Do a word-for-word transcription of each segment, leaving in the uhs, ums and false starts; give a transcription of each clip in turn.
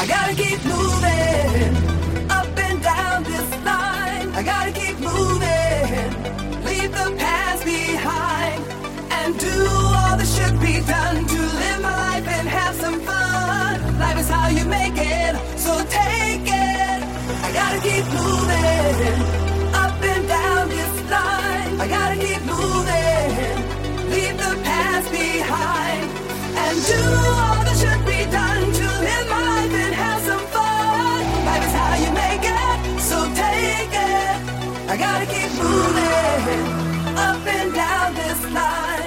I gotta keep moving, up and down this line. I gotta keep moving, leave the past behind, and do all that should be done to live my life and have some fun. Life is how you make it, so take it. I gotta keep moving, up and down this line. I gotta keep moving, leave the past behind, and do all that should be done to live my life and have some fun. Life is how you make it, so take it. I gotta keep moving, up and down this line.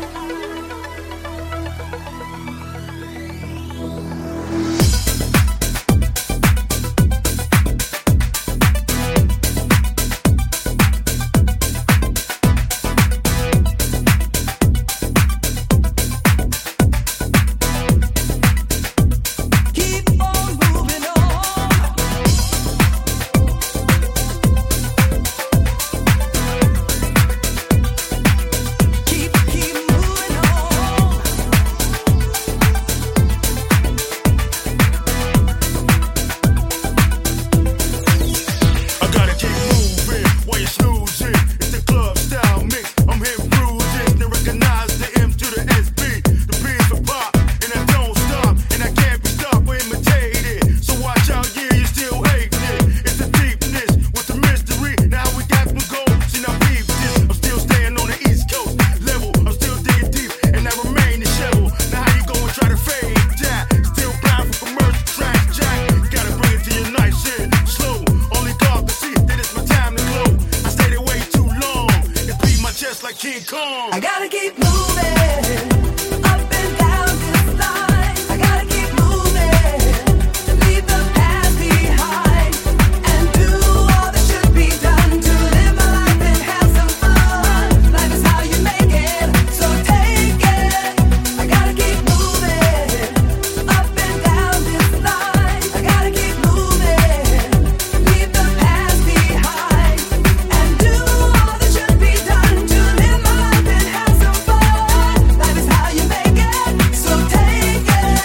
I gotta keep moving, up and down this line. I gotta keep moving, leave the past behind, and do all that should be done to live my life and have some fun. Life is how you make it, so take it. I gotta keep moving, up and down this line. I gotta keep moving, leave the past behind, and do all that should be done to live my life and have some fun. Life is how you make it, so take it.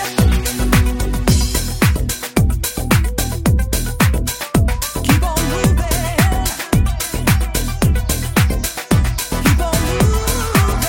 Keep on moving, keep on moving.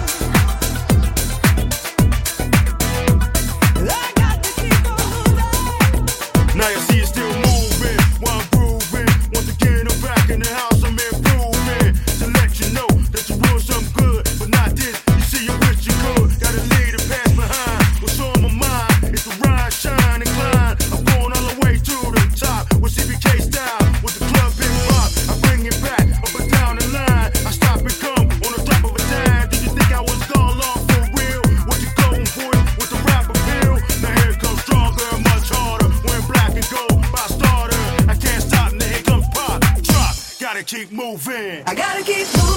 I got to keep on moving. Now you see you still moving while I'm grooving. Once again, I'm back in the house, I'm improving. To let you know that you want something good, but not this. You see, you wish you could. Gotta leave the past behind. What's on my mind? It's the rise, shine, and climb. I'm going all the way to the top with C B K style, with the club hip hop. I bring it back up and down the line. I stop and come on the top of a dime. Did you think I was gone long for real? What you going for it with the rap appeal? Now here it comes stronger, much harder. When black and gold by starter, I can't stop. Now here comes pop, drop. Gotta keep moving. I gotta keep moving.